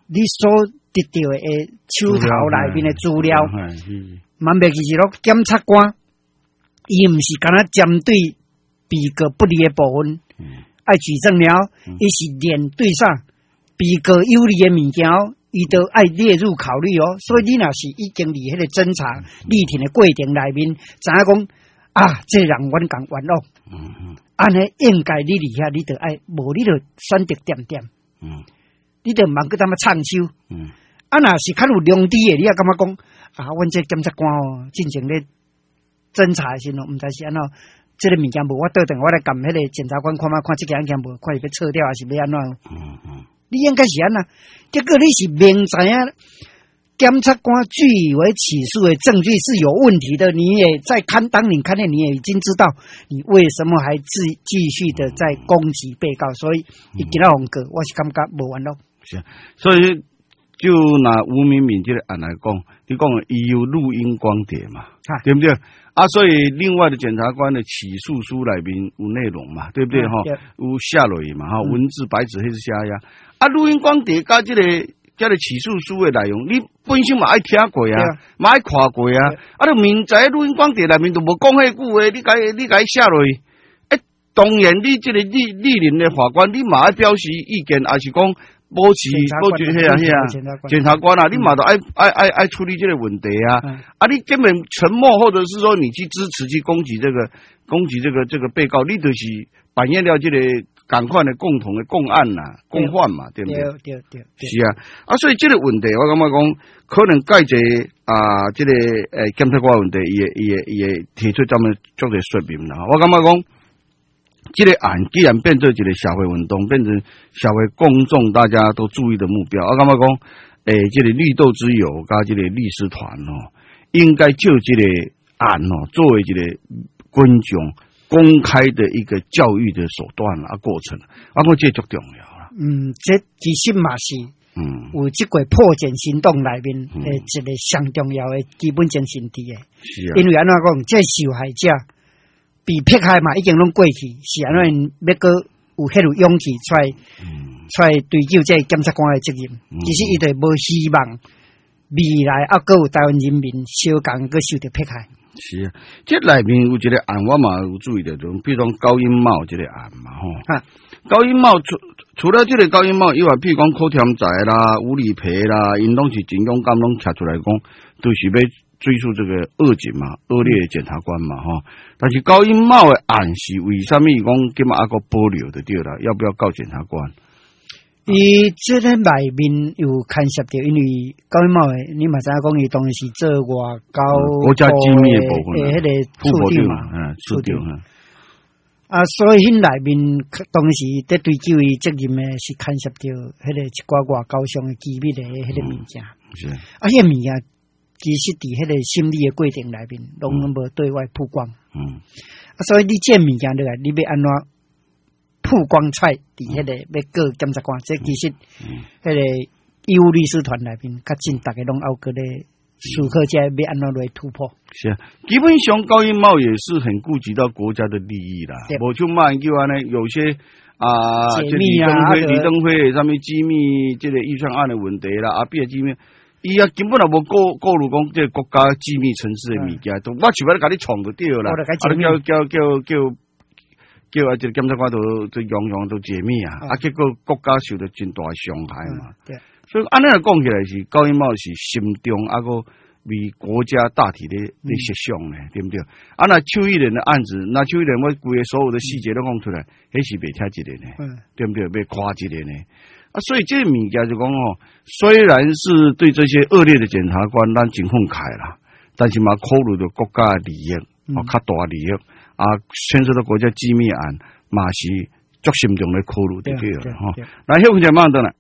你所得到的手头内面的资料，万袂记是咯，检察官伊毋是干那针对被告不利的部分，爱举证了，伊是连对上被告有利的物件，伊都爱列入考虑哦。所以你若是已经伫迄个侦查立庭的过程内面，知影讲啊，这人冤讲冤咯，安尼应该你伫遐，你就爱无你就选择点点。嗯，你著毋通去他妈唱秋，嗯，啊，若是较有良知诶，你也感觉讲啊，阮这检察官哦，进行咧侦查诶时阵，毋知是安怎，即、这个物件无我倒转，我来撳迄个检察官看嘛，看即个案件无，看伊要撤掉还是要安怎？嗯嗯，你应该是安那，结果你是明知影检察官据以为起诉的证据是有问题的，你也在看，当你看见你也已经知道，你为什么还继继续的在攻击被告？所以伊今仔红过，我是感觉无完咯。 是啊，所以就拿吴明敏这个案来讲，你讲伊有录音光碟嘛，啊、对不对？啊，所以另外的检察官的起诉书内面有内容嘛，对不对？哈、嗯，有下落嘛，哈、嗯，文字白纸黑字写呀。啊，录音光碟加这个。这个起诉书的内容，你本身嘛爱听过啊，嘛爱看过啊，啊，你明知录音光碟内面都无讲迄句话，你该你该写落去，诶，当然你这个立立人的法官，你嘛爱表示意见，还是讲保持保持迄啊迄啊，检察官啊，你嘛都爱爱爱爱处理这个问题啊，嗯、啊，你根本沉默，或者是说你去支持去攻击这个攻击这个这个被告，你就是扮演了这个。赶快的共同的共案呐、啊，共犯嘛，对不对？ 对对对， 是啊，啊，所以这个问题，我感觉讲，可能介济啊，这个诶检察官问题，也也也提出这么足个说明啦。我感觉讲，这个案既然变成一个社会运动，变成社会公众大家都注意的目标，我感觉讲，诶，这个绿豆之友加这个律师团哦，应该就这个案哦，作为这个群众。公开的一个教育的手段啊，过程，啊，我这足重要啦。 嗯，这其实嘛是，嗯，有这个破茧行动内面诶一个上重要的基本精神伫诶。是啊。因为安怎讲，这受害者被迫害嘛，已经拢过去，是安怎要个有迄种勇气出来，嗯、出来追究这检察官的责任。嗯、其实伊就无希望未来啊，各有台湾人民小共个受到迫害。 是啊，这内面有一个案，我嘛有注意到，就比如讲高音帽这个案嘛，吼。啊，高音帽除除了这个高音帽以外，譬如讲柯添财啦、吴理培啦，因拢是真勇敢，拢站出来讲，都是要追诉这个恶警嘛、恶劣的检察官嘛，吼。但是高音帽的案是为什么讲今嘛还个保留的对啦？要不要告检察官？ 伊这个内面有牵涉到，因为高音帽诶，你嘛知影讲伊当然是做外交国家机密诶部分诶，迄个处长嘛， 嗯，处长啊，所以迄内面当时在追究伊责任诶，是牵涉到迄个一寡外交上诶机密诶，迄个物件。是啊，迄个物件其实伫迄个审理诶过程内面，拢无对外曝光。嗯，啊，所以你这物件落来，你要安怎？曝光出伫迄个要告检察官，这其实迄个义务律师团内面，较近大家拢拗过咧，思考者要安怎来突破。 是啊，基本上高音帽也是很顾及到国家的利益啦。无像马英九安尼，有些啊， 解密啊， 李登辉上面机密这个预算案的问题啦，啊，别的机密，伊啊根本也无顾顾虑讲这个国家机密城市的物件，都我想要甲你创就对啦，啊，叫叫叫叫。叫啊！这个检察官都都样样都解密啊！啊，结果国家受到真大伤害嘛。对，所以安尼来讲起来是高音帽是心中啊个为国家大体的的设想呢，对不对？啊，那邱义仁的案子，那邱义仁我规个所有的细节都讲出来，迄是袂听一个呢，嗯，对不对？袂夸一个呢。啊，所以这个物件就讲哦，虽然是对这些恶劣的检察官咱真愤慨啦，但是嘛考虑到国家的利益，哦，较大利益。啊，牵涉到国家机密案，嘛是足心中的考虑就对了哈。来，休息一下，马上回来。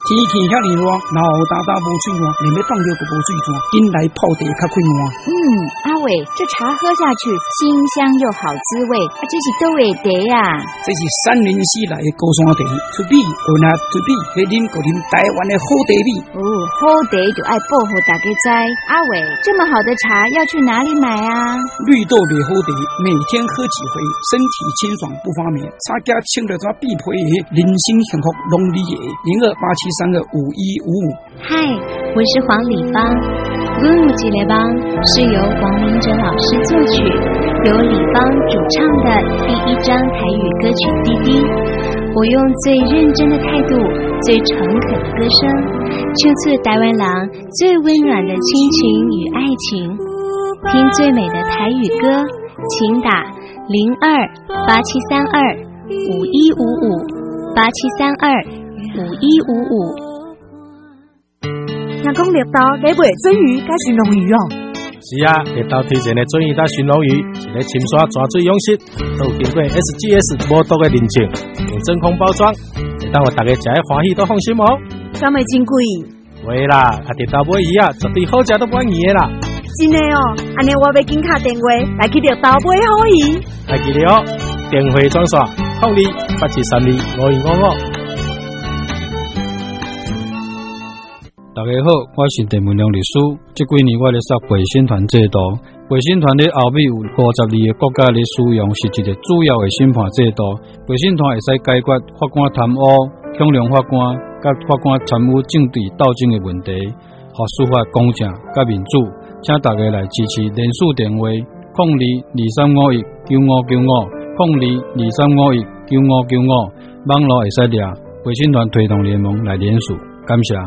天气遐尼热，然后大大无水汗，连要放尿都无水泉，紧来泡茶较快换。 嗯，阿伟，这茶喝下去清香又好滋味，啊，这是倒位茶呀？ 这是三林溪来的高山茶，出米有那出米，可啉可啉台湾的好茶米。 哦，好茶就爱保护大家知。阿伟，这么好的茶要去哪里买啊？ 绿豆的好茶，每天喝几回，身体清爽不发霉。差价清了抓必赔，人生幸福拢你的。零二八七三二五一五五。 嗨，我是黄礼芳。阮有一个梦是由王明哲老师作曲，由礼芳主唱的第一张台语歌曲 C D。我用最认真的态度、最诚恳的歌声，唱出台湾人最温暖的亲情与爱情。听最美的台语歌，请打零二八七三二五一五五八七三二五一五五。 听讲绿豆你卖鳟鱼甲鱘龙鱼哦？ 是啊，绿豆推荐的鳟鱼甲鱘龙鱼，一个深刷抓水养殖，都经过 S G S 无毒的认证，用真空包装，会当互大家食的欢喜都放心哦。 敢会真贵？ 袂啦，啊绿豆买鱼啊，绝对好食都满意的啦。 真的哦，安尼我要紧打电话来去绿豆买好鱼。 来记得哦，电话转刷零二八七三二五二五五。 大家好，我是陈文良律师。这几年我咧设陪审团制度，陪审团咧后面有五十二个国家咧使用，是一个主要的审判制度。陪审团会使解决法官贪污、恐龙法官甲法官参与政治斗争的问题，互司法公正甲民主。请大家来支持联署电话：零二二三五一九五九五，零二二三五一九五九五。网络会使掠陪审团推动联盟来联署，感谢。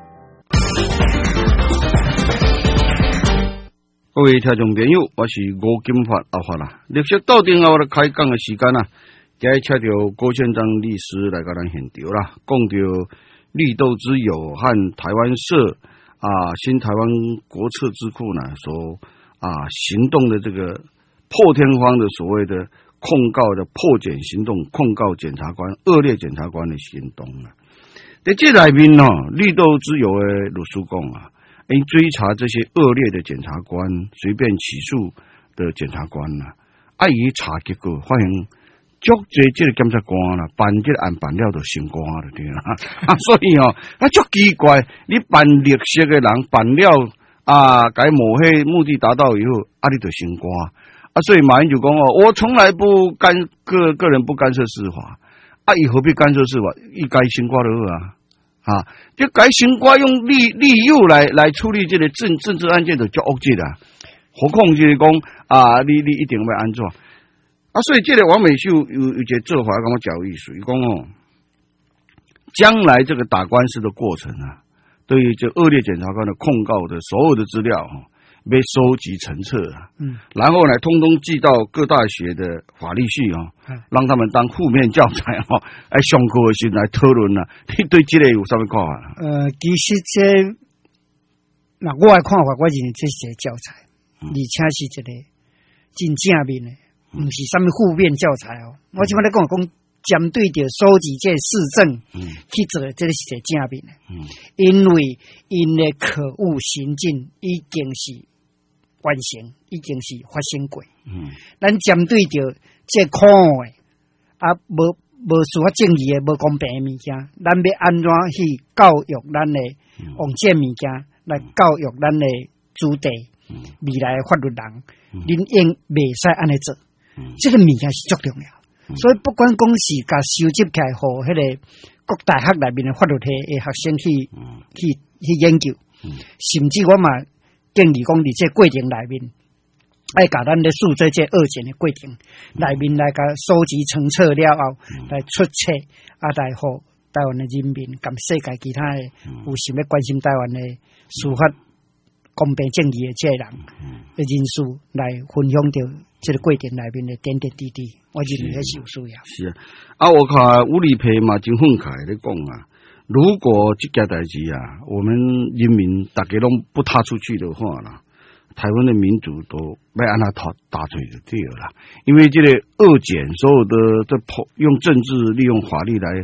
各位听众朋友，我是吴金发阿发啦。历史斗阵后咧开讲的时间啊，今日请到郭宪章律师来甲咱现场啦，讲到绿豆之友和台湾社啊新台湾国策智库呢所啊行动的这个破天荒的所谓的控告的破检行动，控告检察官恶劣检察官的行动啊。在这里面呢，绿豆之友的律师讲啊。因追查这些恶劣的检察官，随便起诉的检察官呐、啊，啊，伊查结果发现，足侪这个检察官啦，办这个案办了就成功了，对啦。啊，所以哦，啊，足奇怪，你办绿色的人办了啊，该抹黑目的达到以后，啊，你就成功啊。所以马英九讲哦，我从来不干个个人不干涉司法，啊，伊何必干涉司法？伊该成功就好啊。啊，就该刑官用利利诱来来处理这个政政治案件的就 OK 啦，何况就是讲啊，你你一定要安怎啊？所以这个王美秀有有一个做法，跟我讲意思，伊讲哦，将来这个打官司的过程啊，对于这恶劣检察官的控告的所有的资料哈、哦。被收集成册啊，嗯，然后呢，通通寄到各大学的法律系哦，嗯、让他们当负面教材哦，来上课时来讨论啊。你对这个有什么看法？ 呃，其实这那我的看法，我认为这是教材，嗯、而且是一个真正面的，不是什么负面教材哦。嗯、我即摆咧讲讲，针对着收集这事证，嗯，去做，这个是一个正面的，嗯，因为因的可恶行径已经是。完成已经是发生过，嗯，咱针对着这可恶的啊，无无司法正义的无公平的物件，咱要安怎去教育咱的用这物件来教育咱的子弟，嗯、未来的法律人，恁应袂使安尼做，嗯、这个物件是足重要，嗯、所以不管讲是甲收集起来，互迄个各大学内面的法律系的学生去、嗯、去去研究，嗯、甚至我嘛。建议讲，伫这过程内面，爱甲咱咧诉这这二检的过程内面来甲收集成册了后，来出册啊，来互台湾的人民，甲世界其他的有想要关心台湾的司法公平正义的这人的人士来分享着这个过程内面的点点滴滴，我认为是有需要。 是啊，啊，我看吴理培嘛真愤慨咧讲啊。如果这件代志啊，我们人民大家拢不踏出去的话啦，台湾的民主都要按他打打嘴就对了啦。因为这个二检所有的这用政治利用法律来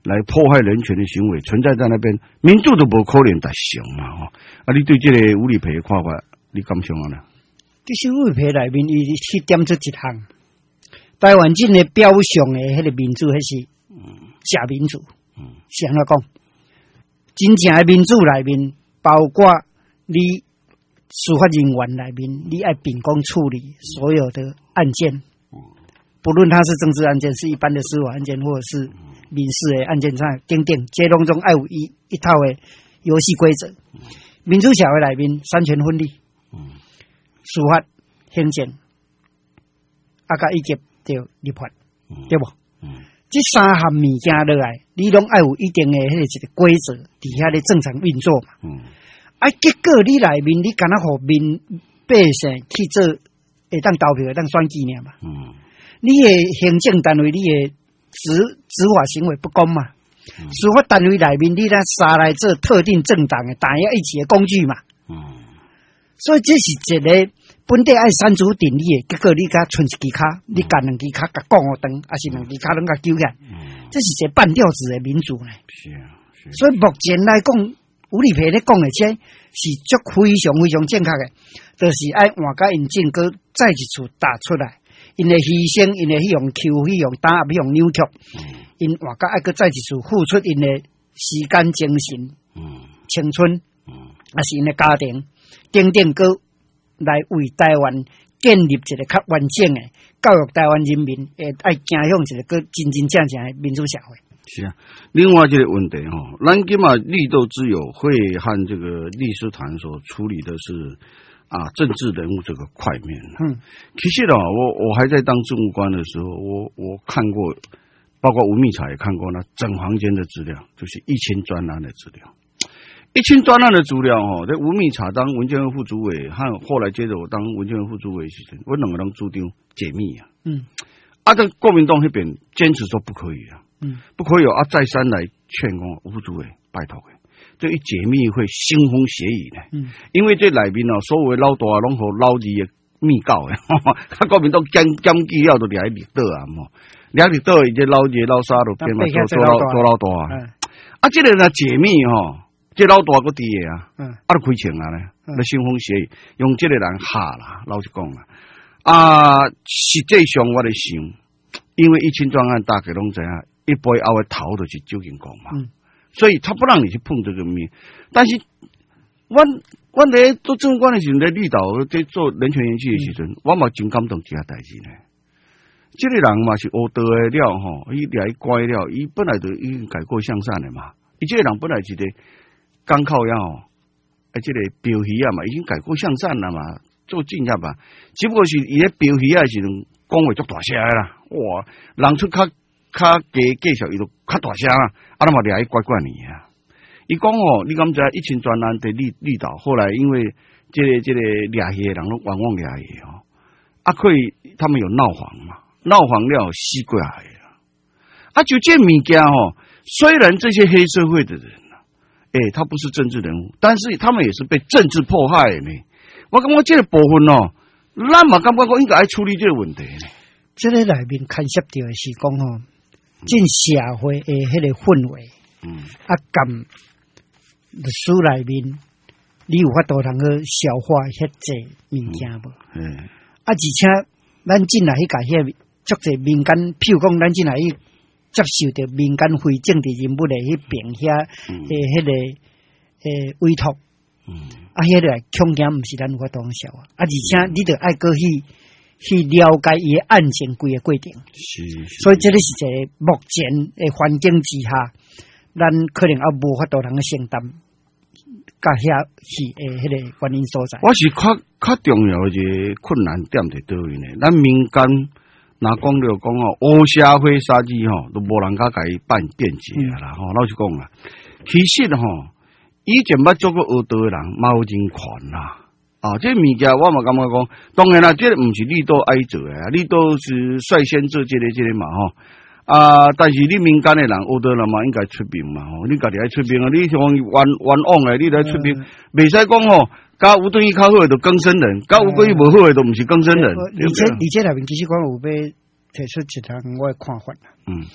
来破坏人权的行为存在在那边，民主都无可能达成嘛吼。啊，你对这个吴理培的看法，你感想啊呢？ 其实吴理培内面伊去点出一项，台湾真的表象的迄个民主，迄是假民主。嗯，是安怎讲？真正的民主内面，包括你司法人员内面，你爱秉公处理所有的案件，不论它是政治案件，是一般的司法案件，或者是民事的案件上，等等，这当中爱有一一套的游戏规则。民主社会内面，三权分立，司法、行政，啊，甲以及着立法，对不？这三项物件落来，你拢爱有一定的迄个一个规则，底下咧正常运作嘛。啊，结果你内面你敢若互民百姓去做会当投票、会当选举尔嘛？你的行政单位，你的执执法行为不公嘛？嗯、司法单位内面，你来杀来做特定政党的打压一起的工具嘛？嗯、所以这是一个本地爱删除定理的，结果你甲剩一支卡，你甲两支卡甲讲互长，还是两支卡拢甲揪起来，嗯、这是一个半吊子的民主呢。是啊，是啊，所以目前来讲，吴理培咧讲的这是足非常非常正确的，就是爱换甲因政阁再一次打出来。因的牺牲，因的迄种抽，迄种打压，迄种扭曲，因换甲爱个再一次付出因的时间、精神、嗯、青春，嗯，也是因的家庭，等等个来为台湾建立一个较完整的教育台湾人民，诶，爱走向一个个真真正正的民主社会。 是啊，另外这个问题哈，咱今嘛绿豆之友会和这个律师团所处理的是。啊，政治人物这个块面，嗯，其实啊，我我还在当政务官的时候，我我看过，包括吴密察也看过那整房间的资料，就是一千专案的资料，一千专案的资料哦，在吴密察当文建会副主委，和后来接着我当文建会副主委时阵，我两个人注定解密啊，嗯，啊，这国民党那边坚持说不可以啊，嗯，不可以啊，再三来劝讲吴副主委拜托的。这一解密会腥风血雨呢，嗯，因为这内面哦，所有的老大拢和老二的密告的，他国民党检检举了都掠去绿岛啊，嘛，掠绿岛，伊这老二老三都变嘛做做老做老大啊，嗯、啊，这个呢解密吼，这老大个伫个啊，嗯，啊都亏钱啊咧，那腥风血雨，用这个人吓啦，老实讲啦，啊，实际上我咧想，因为一千专案大概拢知影，一杯后的头就是周金光嘛。嗯，所以他不让你去碰这个面，但是我我咧做政务官的时候，在绿岛在做人权园区的时阵，我嘛真感动这下代志呢。这个人嘛是学道的了吼，伊掠伊乖了，伊本来就已经改过向善的嘛。伊这个人本来是个刚靠呀吼，啊这个标鱼啊嘛，已经改过向善了嘛，做进下吧。只不过是伊咧标鱼啊时阵讲话足大声啦，哇，人出较。较加介绍伊就较大声啦，啊，那么掠伊乖乖你啊！伊讲哦，你敢知一群专案在绿绿岛，后来因为这个这个掠鱼的人都往往掠鱼哦，啊，可以他们有闹黄嘛，闹黄了死过来啊！啊，就这物件哦，虽然这些黑社会的人啊，诶、欸，他不是政治人物，但是他们也是被政治迫害的呢。我感觉这个部分哦，咱嘛感觉讲应该来处理这个问题呢。 这个内面牵涉到的是讲哦。进社会的迄个氛围，嗯，啊，咁历史内面，你有法度通去消化遐济物件无？嗯，啊，而且咱进来去甲遐足济民间，譬如讲，咱进来去接受着民间非政治人物的去评遐诶，迄个诶委托，嗯，啊，迄个恐惊毋是咱有法度消化，啊，而且你着爱过去。去了解伊的案情规个过程，是，所以这里是一个目前的环境之下，咱可能也无法度通承担，甲遐是诶迄个原因所在。 我是较较重要一个困难点在倒位呢？咱民间若讲了讲哦，乌社会杀机吼，都无人甲甲伊办辩解啦吼。老实讲啦，其实吼，以前捌做过学道的人，嘛有人权啦。啊，这物件我嘛感觉讲，当然啦，这毋是绿岛爱做的啊，绿岛是率先做这个这个嘛吼啊，但是你民间的人学道人嘛应该出名嘛吼，你家己爱出名啊，你像冤冤枉的，你来出名，袂使讲吼，甲有对伊较好的就更生人，甲有对伊无好的都毋是更生人。 而且而且内面其实讲有要提出一项我的看法啦，嗯，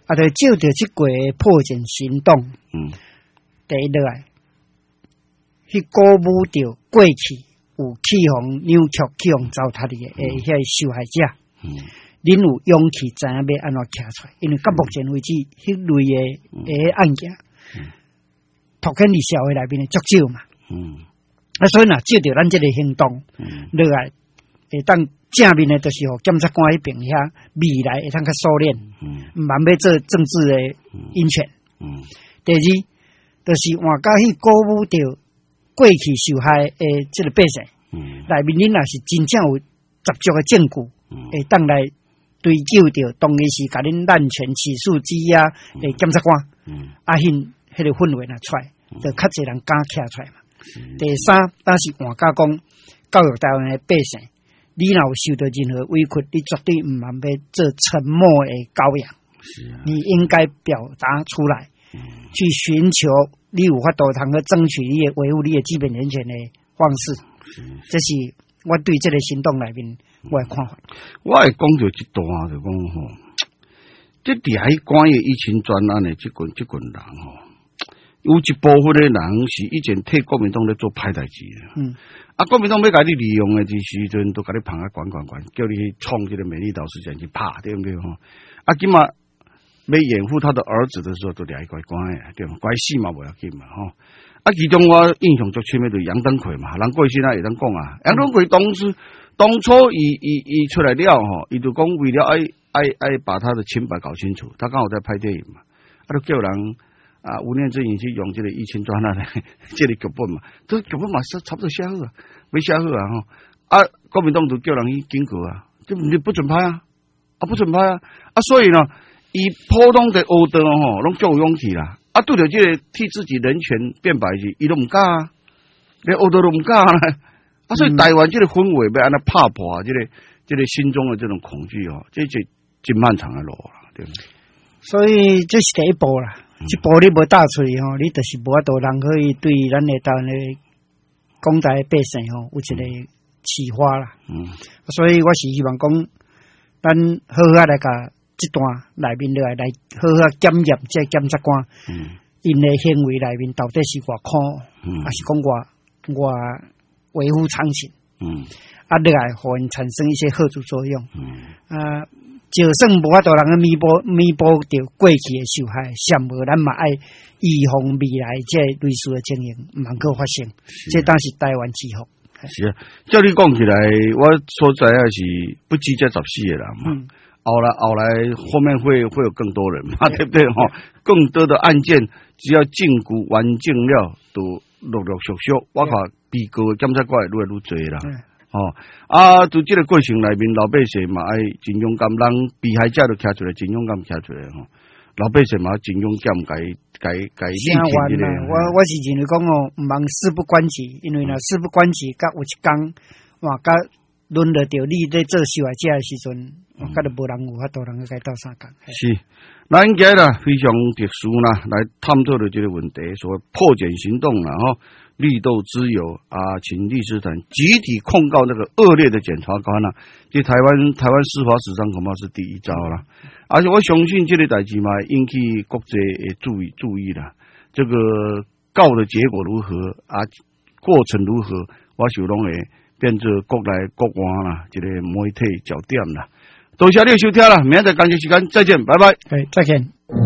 啊，就照着即个破茧行动， 嗯， 第一落来，去鼓舞着过去有起哄扭曲、起哄糟蹋的诶，遐受害者，嗯，恁有勇气知影要安怎徛出来？因为到目前为止，迄类诶诶案件，凸显伫社会内面诶足少嘛，嗯，啊，所以若照着咱即个行动，嗯，落来会当。正面的就是互检察官迄边遐未来会通较收敛，毋茫要做政治的因权。嗯，第二就是换甲去鼓舞着过去受害诶即个百姓，嗯，内面恁若是真正有十足的证据，会当来追究着当然是甲恁滥权起诉羁押诶检察官，嗯，啊，迄迄个氛围若出来，就较侪人敢徛出来嘛。第三，但是换甲讲教育台湾诶百姓。你若有受到任何委屈，你绝对毋茫要做沉默的羔羊。是啊，你应该表达出来，嗯、去寻求你有法度通去争取你的维护你的基本人权的方式。是是这是我对这个行动内面我的看法。 我会讲到一段就讲吼，这伫喺关于疫情专案的这群这群人吼，有一部分的人是以前替国民党咧做歹代志的。嗯。啊，国民党要甲你利用的这时阵，都甲你捧啊管管管，叫你去创这个美丽岛事件去拍，对不对吼？啊，今嘛要掩护他的儿子的时候，都掠乖乖的，对吧？乖死嘛不要紧嘛吼。啊，其中我印象最深的就是杨登魁嘛，人过去那也当讲啊，杨登魁当初当初伊伊伊出来了吼，伊就讲为了爱爱爱把他的清白搞清楚，他刚好在拍电影嘛，啊，就叫人。啊，吴念真已经用这个疫情专案来这个剧本嘛，这剧本嘛是差不多写好啊，没写好啊吼。啊，国民党就叫人去警告啊，就你不准拍啊，啊不准拍啊，啊所以呢，以普通的欧德吼，拢足有勇气啦。啊，对着这个替自己人权辩白是，伊都唔敢啊，连欧德都唔敢啦。啊，所以台湾这个氛围要安尼拍破啊，这个这个心中的这种恐惧哦，这就真漫长的路啦，对不对？ 所以这是第一步啦。一步你无踏出去吼，你就是无法度人可以对咱的台湾的广大百姓吼有一个启发啦。嗯，所以我是希望讲，咱好好来甲这段内面来来好好检验这检察官，嗯，因的行为内面到底是偌可，嗯，还是讲偌偌维护常情，嗯，啊，来互因产生一些贺主作用，嗯，啊。就算无法度人去弥补弥补着过去的受害，尚无咱嘛爱预防未来这类似的情形毋通够发生，这当是台湾之福。 是啊，照你讲起来，我所在也是不止这十四个人嘛，嗯、后来后来后面会会有更多人嘛，对不对哈？更多的案件只要禁锢完整了，都陆陆续续，我看被告检察官愈来愈多啦。嗯哦，啊，在这个过程内面，老百姓嘛爱真勇敢，人被害者都徛出来，真勇敢徛出来吼。老百姓嘛真勇敢，该该该立起的。 我我是认为讲哦，毋茫事不关己，因为若事不关己，甲有一天，哇，甲轮到着你在做受害者的时阵，我甲都无人有法度人去该斗相共。 是，咱今日啦非常特殊啦，来探讨的这个问题，所破茧行动啦吼。绿豆之友啊，请律师团集体控告那个恶劣的检察官啊，这台湾台湾司法史上恐怕是第一招啦。而且我相信这个代志嘛，引起国际的注意注意啦。这个告的结果如何啊？过程如何？我想拢会变做国内国外啦，这个媒体焦点啦。多谢你的收听啦，明天的感谢时间再见，拜拜。 对，再见。